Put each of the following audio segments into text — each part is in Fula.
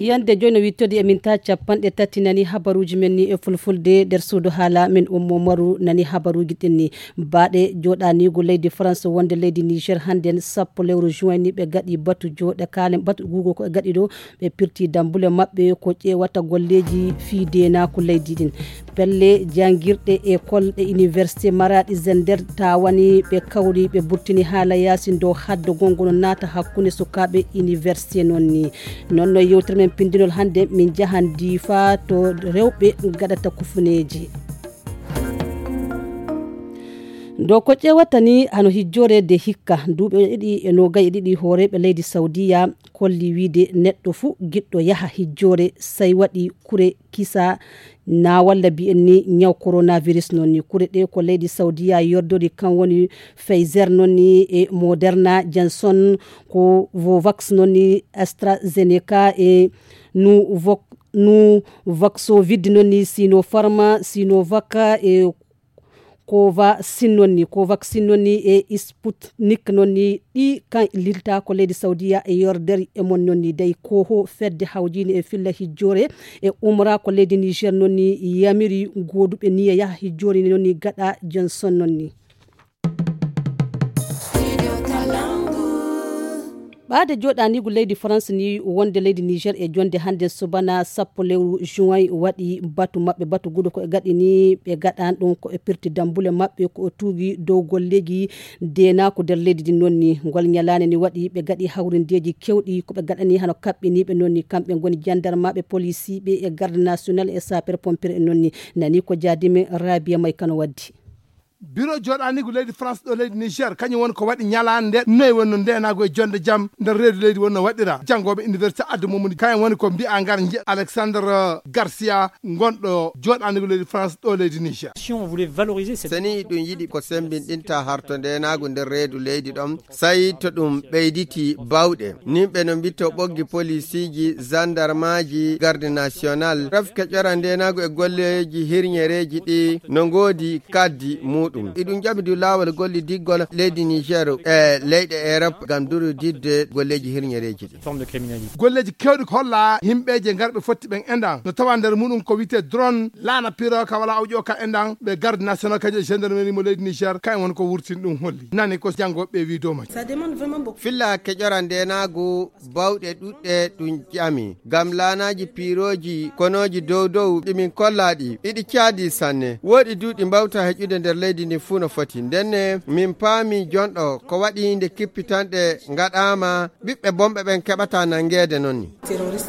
yande joni wittode emin ta capanɗe tati nani habaruji men ni e fulfulde nder suudu haala min ummo maru nani habaruji ɗinni baɗe joɗanigo leydi France wonde leydi Niger hande sappo lewru juin ni ɓe gaɗi batu joɗe kalen batu gugo ko gaɗi ɗo ɓe pirti dambule mabɓe ko ƴewata golleji fiidena ko leydi ɗin pelle jangirɗe école e université Maradi Zender tawani ɓe kawri ɓe burtini haala yasin dow haddo gongono nata hakkunde sukaɓe université nonni nonno yewtere men pindinol hande min jahan Difa to rewɓe gaɗata kufuneji do ko ƴewata ni hano hijjore de hikka duuɓe ɗiɗi e nogaye ɗiɗi hooreɓe leydi Saudiya kolli wiide neɗɗo fu giɗɗo yaha hijjore say waɗi kure kisa na walla bi'en ni ñaw coronavirus noon ni kure ɗe ko leydi Saudiya yordori kan woni Pfizer noon ni e Moderna Johnson ko Vovax noon ni AstraZeneca e Nuvaxovid noon ni Sinopharm Sinovac e Covaxin noon ni e Sputnik noon ni ɗi kan lilta ko leydi Saudiya e yorderi e mon noon ni day koho fedde hawjini e filla hijjore e umra ko leydi Niger noon ni yamiri goduɓe niya yaha hijjore noon ni gaɗa Johnson noon ni ɓaade joɗanigo leydi France ni wonde leydi Niger e jonde hande subana sappo lewru juin waɗi batu mabɓe batu gudo ko e gaɗi ni ɓe gaɗan ɗum ko e pirti dambule mabɓe ko tuugi dow golleji dena ko nder leydi din nonni ngol nyalane ni waɗi ɓe gaɗi hawrindeji kewɗi ko ɓe gaɗani hano kaɓɓiniɓe nonni kamɓe goni jandarmaɓe police ɓe e garde national e sapeur pompier e nonni nani ko jadimi Rabia May kano waddi bureau joɗanigo leydi France ɗo leydi Niger kañum woni ko waɗi ñalande nde noyi wonno ndenago e jonde jaam nder reedu leydi wonno waɗira janggoɓe université Adda Mamadou kañum woni ko mbiya ngar Alexandre Garcia gonɗo joɗanigo leydi France ɗo leydi Niger si on voulait valoriser seni ɗum yiɗi ko sembinɗinta harto ndenago nder reedu leydi ɗon sayi to ɗum ɓeyditi bawɗe nimɓe no mbitto ɓoggi policiji gendarmaji garde national rafika ƴora ndenago e golleji hirñereji ɗi no godi kaddi muɗum iɗum jaɓidi lawol golli diggol leydi Niger e leyɗe Europe gam duru didde golleji hirñereji ɗi forme de criminalité golleji kewɗi ko holla himɓeje garɓe fotti ɓen endan no tawa nder muɗum ko wite drone lana piro ka wala awƴo ka endan ɓe garde national kañum gendarmerie mo leydi Niger kañ won ko wurtin ɗum holli nani ko jangoɓe wi dow majji ça demande vraiment beaucoup filla keƴora ndenago bawɗe ɗuɗɗe ɗum ƴami gam lanaji piroji konoji dow ɗimin kollaɗi ɗiɗi caadi sanne woɗi duuɗi mbawta heƴude nder leydi ndi fuu no foti ndenne min paami jonɗo ko waɗi nde kippitanɗe gaɗama ɓiɓɓe bomɓe ɓen keɓata nangede noon ni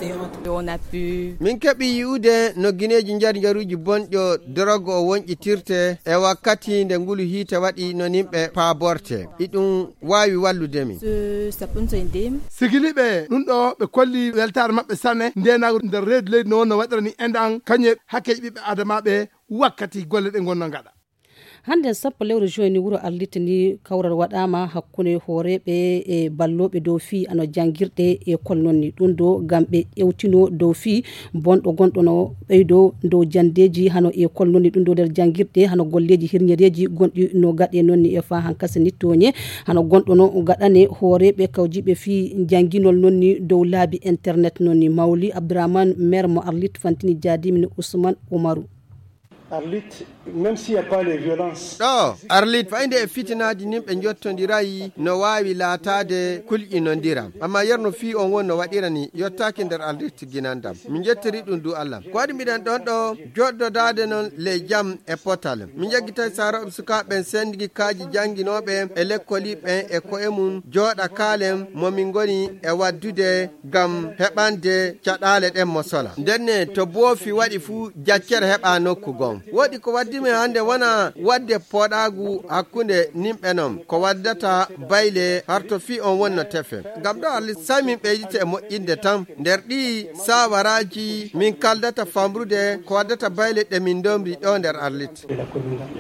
min keeɓi yi'ude no guineji jaruji bonƴo drogue o wonƴitirte e wakkati nde ngulu hiite waɗi no nimɓe paaborte iɗum wawi walludemi sigiliɓe ɗum ɗo ɓe kolli weltare mabɓe sanne ndenago nder reedu leydi no wonno waɗira ni endan kañum hakkeji ɓiɓɓe adamaɓe wakkati golle ɗe gonno gaɗa hande sappo lewru juin ni wuro Arliti ni kawral waɗama hakkunde hooreɓe e balloɓe dow fi ano jangirɗe école noon ni ɗum do gam ɓe ƴewtino dow fi bonɗo gonɗo no ɓeydo dow jandeji hano école noon ni ɗum do nder jangirɗe hano golleji hirñereji gonɗi no gaɗe noon ni e fa hankase nittoñe hano gonɗo no gaɗane hooreɓe kawjiɓe fi janginol noon ni dow laabi internet noon ni Mawli Abdourahmane maire mo Arlit fantini jadimini Ousmane Oumarou Arlit, même s'il n'y a pas les violences. ɗo Arlit fayde e fitinaji nimɓe jottodirayi no wawi laatade kulƴinodira amma yerno fi on won no waɗirani yottaki nder Arlit guinandam min jettiri ɗum du Allah ko waɗi mbiɗen ɗon ɗo joɗɗodade noon ley jaam e potal min jaggitay saroɓe sukaɓe sendigi kaji janguinoɓe e lekkoliɓe e koye mum jooɗa kaalen momin goni e waddude gam heɓande caɗale ɗen mo sola ndenne to boofi waɗi fuu jaccere heɓa nokku gon woɗi ko waddimi hande wona wadde poɗagu hakkunde nimɓe non ko waddata bayle harto fi on wonno tefe gam ɗo Allah samin ɓeydita e moƴƴinde tan nder ɗi sawaraji min kaldata famrude ko waddata bayle ɗe min domri ɗo nder Arlit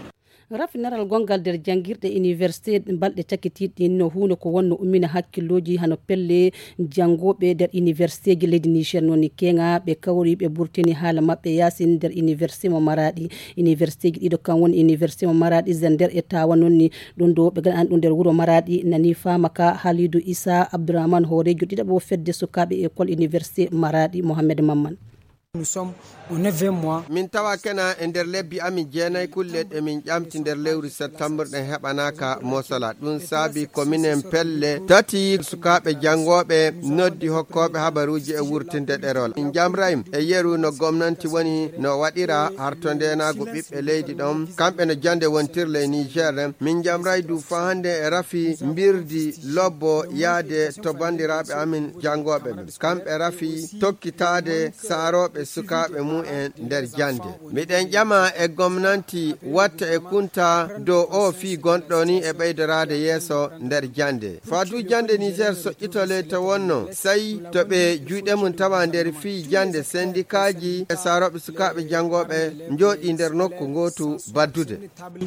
rafinaral gongal der jangirde université balde cakitiɗi no huno ko wonno ummina hakkilloji hano pelle jangoɓe der université ji leydi Niger noni kenga ɓe kawri ɓe burtini haala mabɓe yasin der université mo Maradi université ji ɗiɗo kan woni université mo Maradi Zender e Tawa nonni ɗum do ɓe gaɗan ɗum der wuro Maradi nani famaka Halidou Issa Abdourahmane Horejo ɗiɗaɓo fedde sukaɓe école université Maradi Mohamed Mamman. Nous sommes au 9e mois. Min tawa kena e nder lebbi amin jeenay kulleɗe min ƴamti nder lewru septembre ɗen heɓanaka mosala ɗum saabi commune pelle tati sukaɓe jangoɓe noddi hokkoɓe habaruji e wurtinde ɗerol min jamrayim e yeru no gomnanti woni no waɗira harto ndenago ɓiɓɓe leydi ɗon kamɓe no jande wontirle e Niger min jamray du fa hande e rafi mbirdi lobbo yaade to bandiraɓe amin jangoɓe ɓe kamɓe rafi tokkitade saaroɓe sukaɓe mu en nder jande miɗen ƴama e gomnanti watta e kunta dow o fi gonɗo ni e ɓeydorade yeeso nder jande fatu jande Niger soƴƴitole to wonno sayi to ɓe juuɗe mum tawa nder fi jande syndicat-ji e saaroɓe sukaɓe jangoɓe jooɗi nder nokku gotu baddude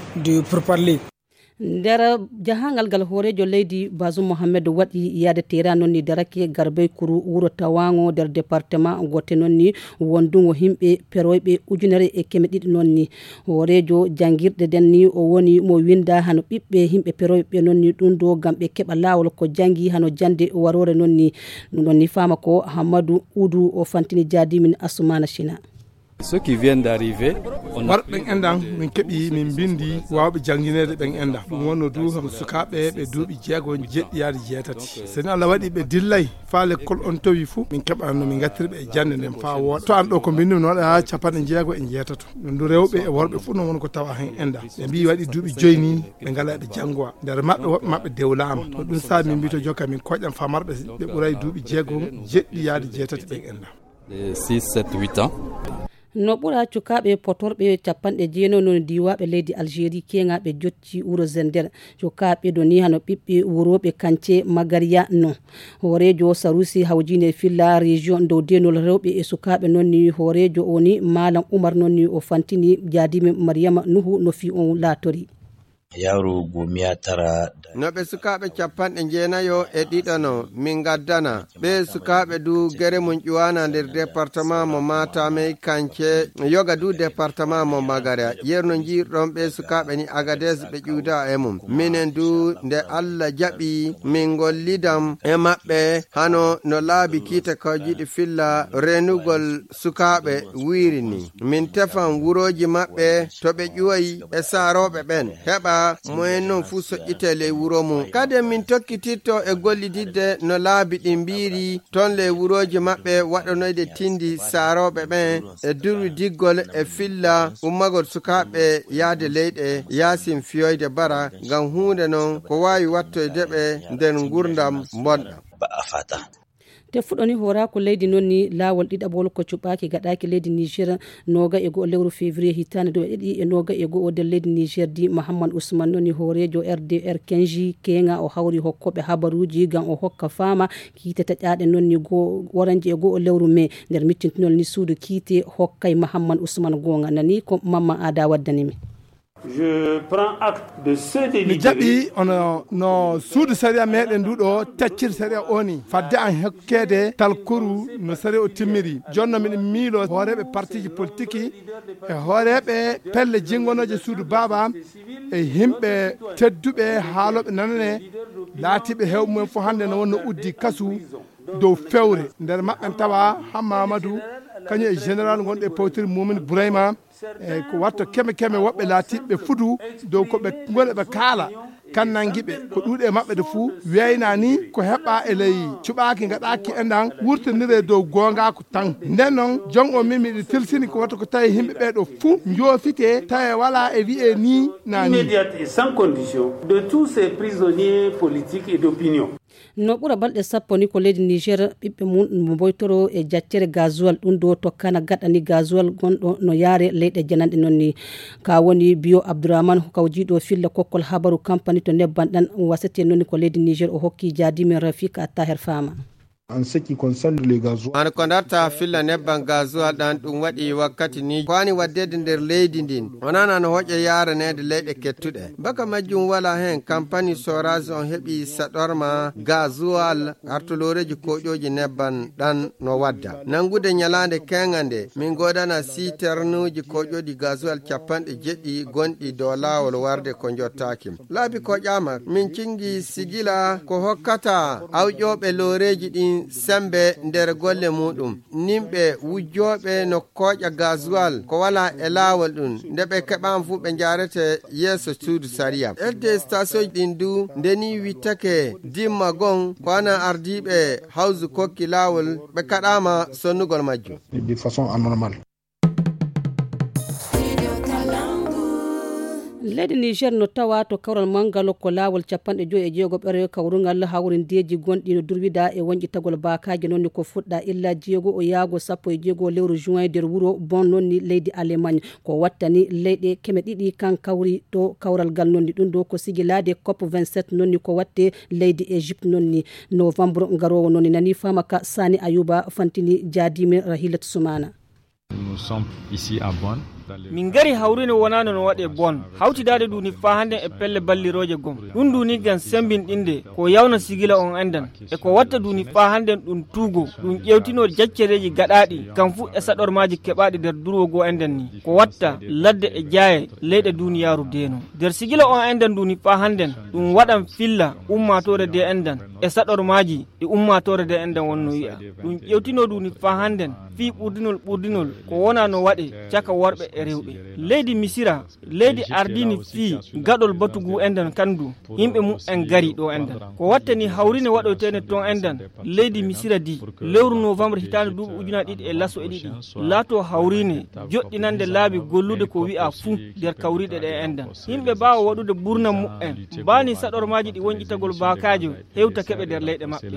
nder jahangal gal horejo leydi Bazoum Mohamed waɗi yaade tera nonni darake garbey kuru wuro tawango der département gote nonni wondugo himɓe peroyɓe ujunere e keme ɗiɗi nonni horejo jangirɗe den ni o woni mo winda hano ɓiɓɓe himɓe peroyɓe nonni ɗum do gam ɓe keɓa lawol ko jangi hano jande warore nonni fama ko Hamadou Oudou o fantini jadimin Assoumana China. Ceux qui viennent d'arriver, on a ɓen endan min keɓi min bindi wawɓe janginede ɓen enda ɗum wonno du ham sukaɓe ɓe duuɓi jeego jeɗɗiyade jeetati seni Allah waɗi ɓe dillay fa l'école on tawi fou min keɓanno min gattirɓe e jande nden fa wooɗa to an ɗo ko bindimi noon ha capanɗe jeego e jeetato ɗum du rewɓe e worɓe fuu non woni ko tawa hen enda ɓe mbi waɗi duuɓi joyi ni ɓe ngala ɓe janggowa nder mabɓe woɓɓe mabɓe dewlama to ɗum saabi min mbi to jokka min koƴƴam famarɓe ɓe ɓuuray duuɓi jeego jeɗɗiyade jeetati ɓen enda 6, 7, 8 ans. no ɓura cukaɓe potorɓe capanɗe jeeno non diwaɓe leydi Algérie kengaɓe jotti wuro Zender cukaɓe do ni hano ɓiɓɓe wuroɓe kance Magaria no horejo Sarusi hawjine filla région dow denol rewɓe e sukaɓe nonni horejo oni Malam Oumar nonni o fantini jadimi Mariama Nuhu no fi on latori yawru gumiya tara no ɓe sukaɓe capanɗe jeenayo e ɗiɗano min gaddana ɓe sukaɓe du gere mum ƴuwana nder département mo Matamey Kance yoga du département mo Magaria yerno jiirɗon ɓe sukaɓe ni Agadez ɓe ƴuuda e mum minen du nde Allah jaɓi min gollidam e maɓɓe hano no laabi kiita kawjiɗi filla renugol sukaɓe wirini min tefan wuroji maɓɓe to ɓe ƴuwayi e saaroɓe ɓen heɓa moyen non fu soƴƴite ley wuro mum kadi min tokkititto e gollididde no laabi ɗi mbiri ton ley wuroji maɓɓe waɗanoyde tindi saaroɓe ɓen e durwi diggol e filla ummagol sukaɓe yaade leyɗe yasin fiyoyde bara ngam hunde non ko wawi wattoyde ɓe nder gurdam bonɗam ba a fata te fuɗɗoni hora ko leydi nonni lawol ɗiɗaɓol ko cuɓaki gaɗaki leydi Niger noga e go lewru février hitande do ɗiɗi e noga e go nder leydi Niger di Mahamman Ousmane nonni horejo RDR Kenji kenga o hawri hokkoɓe habaruji gam o hokka fama kiite taƴaɗe nonni go waranje e go lewru mai nder mittintinol ni suudu kiite hokkay Mahamman Ousmane gonga nani ko mamma ada waddanimi. Je prends acte de ce mi délibéré. jaɓi ono no suudu saria meɗen nduɗo teccir saria oni fadde an hokkede talkuru no saria o timmiri jonno miɗen miilo hooreɓe partiji politique e hooreɓe pelle jingonoje suudu baba e himɓe tedduɓe haaloɓe nanane laatiɓe hew mumen fo hande no wonno uddi kasu dow fewre nder maɓɓen tawa Hammamadou kañum e général gonɗo e pawtiri mumen Bourayma e ko watta keme woɓɓe laatiɓe fudu dow koɓe gone ɓe kaala kannanguiɓe ko ɗuuɗe maɓɓe de fuu weyna ni ko heɓɓa e ley cuɓaki gaɗaki enɗan wurtinire dow gongako tan nden noon jon o min miɗi telsini ko watta ko tawi himɓeɓe ɗo fuu joofite tawi wala e wiye ni nani Immédiate et sans condition de tous ces prisonniers politiques et d'opinion. no ɓura balɗe sappo ni ko leydi Niger ɓiɓɓe mum mo boytoro e jaccere gasoil ɗum do tokkana gaɗani gasoil gonɗo no yaare leyɗe jananɗe noon ni ka woni bio Abdourahmane kawjiɗo filla kokkol habaru campagne to nebban ɗan wasete noon ko leydi Niger o hokki jadimen Rafika Taher Fama. an kondarta filla nebban gazuwa dan dum wadi wakkati ni kwani wadde nder leydi din onana no hoje yara ne de leyde kettude baka majjum wala hen compagnie Soraz on hebi sadorma gazuwal artuloreji kojoji nebban dan no wadda nangude nyalande kengande min godana siternuji kojodi gazuwal capande jeddi gondi do lawol warde ko jottaki laabi ko jama min cingi sigila ko hokkata awjobe loreji din sembe nder golle mudum nimbe wujjobe no koja gazuwal ko wala e lawol dum ndebe keban fu be jarete yeso suudu saria elde station din du ndeni witake dimma gon kwana ardibe hausu kokki lawol be kadama sonnugol majju de façon anormale. leydi niger no tawa to kawral mangalo ko laawol capanɗe joyi e jeego ɓere kawrugal hawrindeji gonɗi no durwida e wonƴitagol bakaji nonni ko fuɗɗa illa jeego o yaago 16 lewru juin nder wuro bon nonni leydi Allemagne ko wattani leyɗe keme ɗiɗi kan kawri to kawral gal nonni ɗum ɗo ko sigilade COP 27 nonni ko watte leydi Égypte nonni novembre garowo nonni nani famaka Sani Ayuba fantini jaadimen Rahilat Soumana. Nous sommes ici à Bonn. min gari hawrino wonano no waɗe bon hawtidade duni fa hande e pelle balliroje gom ɗum duni gan sembinɗinde ko yawna sigila on endan e ko watta duni fa hande ɗum tuugo ɗum ƴewtino jaccereji gaɗaɗi kam fu e saɗormaji keɓaɗi nder durwogo endan ni ko watta ladde e jaaye leyɗe duniyaru deno nder sigila on endan duni fa handen ɗum waɗan filla ummatore de endan e saɗormaji ɗi ummatore de endan wonno wi'a ɗum ƴewtino duni fa handen fi ɓurdinol ko wona no waɗe caka worɓe e rewɓe leydi Misira leydi ardini fi gaɗol batugu endan kandu yimɓe mu en gari ɗo endan ko wattani hawrine waɗoytene ton endan leydi Misira di lewru novembre hitande duuɓi ujuna ɗiɗi e laso e ɗiɗi laato hawrine joɗɗinande laabi gollude ko wi'a fuu nder kawriɗe ɗe endan yimɓe mbawa waɗude ɓurna mu en bani saɗormaji ɗi wonƴitagol bakajo hewta keɓe nder leyɗe maɓɓe.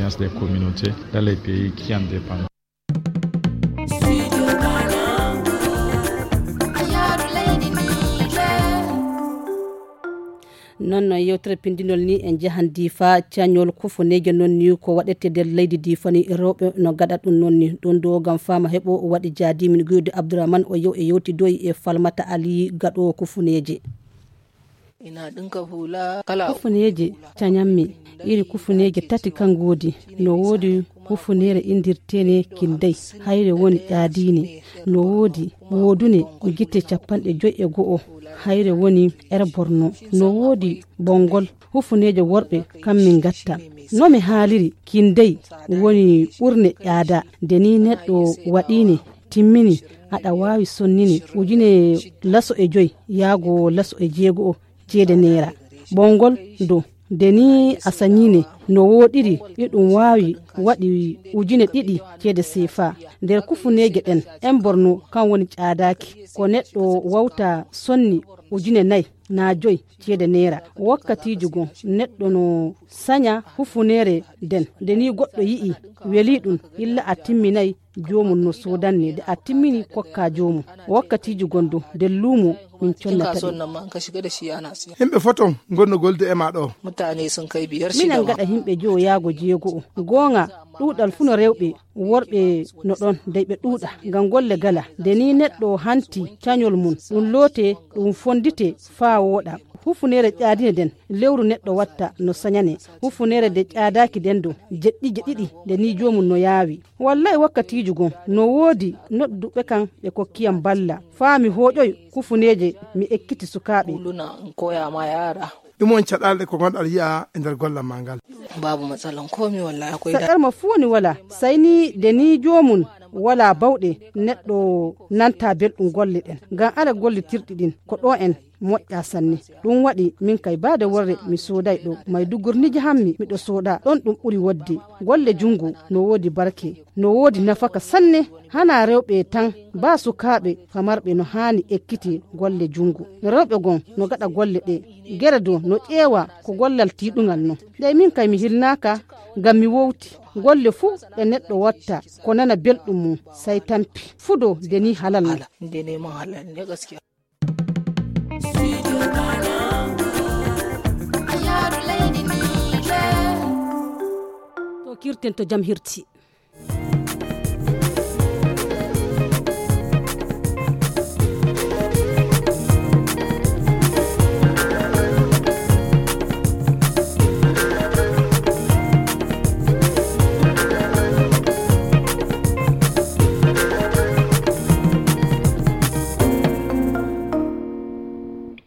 non yewtere pindinol ni en jahan difa cañol kufuneje nonni ko waɗete nder leydi difa ni rewɓe no gaɗa ɗum nonni ɗon do gam fama heɓo waɗi jaadimin guyde Abdourahmane o yew e yewti doyi e Falmata Ali gaɗo kufuneje. ina ɗinka hula kala kufuneje cañammi iri kufuneje tati kan godi no wodi kufunere indirtene kindai hayre woni ƴaadine no wodi wodune gitte capanɗe joyi e go'o hayre woni Borno no wodi bongol hufuneje worɓe kammin gatta no mi haaliri kindai woni ɓurne ƴaada deni neɗɗo waɗine timmini aɗa wawi sonnini ujune laso e joyi yaago laso e jeego ceede naira bongol do deni asanyine no woɗiri ɗum wawi waɗi ujune ɗiɗi ceede CFA nder kufuneje ɗen Borno kan woni ƴaadaki ko neɗɗo wawta sonni ujune nayi na joyi ceede naira wakkatiji gon neɗɗo no sanya hufunere den deni goɗɗo yi'i weli ɗum illa a timminayi jomum no sodanne de a timmini kokka jomum wakkatiji gondo de lumo min connata himɓe foton gonno golde e ma ɗo mutane sun kai biyar minan gaɗa himɓe jo yaago jeego gonga ɗuɗal fu no rewɓe worɓe no ɗon dey ɓe ɗuuɗa ngam golle gala de ni neɗɗo hanti cañol mum ɗum loote ɗum fondite faa wooɗa hufunere ƴaadine den lewru neɗɗo watta no sañane hufunere de ƴaadaki den do jeɗɗije ɗiɗi de ni jomum no yaawi wallahi wakkatiji gon no woodi nodduɓe kan ɓe kokkiyam balla faami hooƴoy hufuneje mi ekkiti sukaaɓe koyama yara ɗum on caɗalɗe ko gonɗal yi'a e nder gollal ma ngal babu matsalan komi wallahi akoy saɗarma fu woni wala sayni de ni jomum wala bawɗe neɗɗo nanta belɗum golle ɗen ngam ala gollitirɗi ɗin ko ɗo en moƴƴa sanne ɗum waɗi min kay baade worre mi sooday ɗo Maiduguri hammi miɗo sooda ɗon ɗum ɓuri wodde golle jungu no woodi barke no woodi nafaka sanne hana rewɓe tan ba sukaaɓe famarɓe no haani ekkiti golle jungu rewɓe gon no gaɗa golle ɗe gere do no ƴeewa ko gollal tiɗugal no nde min kay mi hilnaka ngam mi wowti golle fuu ɗe neɗɗo watta ko nana belɗum mum say tampi fudo deni halal ne gaskiya hirten to jam hirti